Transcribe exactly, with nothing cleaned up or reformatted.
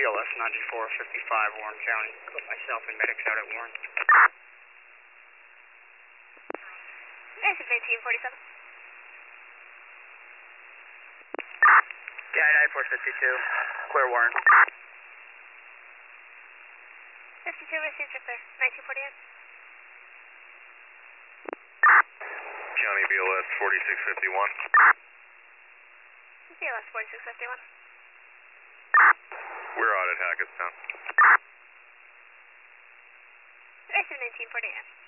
L S ninety-four fifty-five, Warren County. Put myself and medics out at Warren. Basic nineteen forty-seven. Yeah, nine four fifty-two. Clear Warren. fifty-two received or clear. nineteen forty-eight. County B L S forty-six fifty-one. B L S forty-six fifty-one. We're out at Hackettstown. Basic nineteen forty-eight.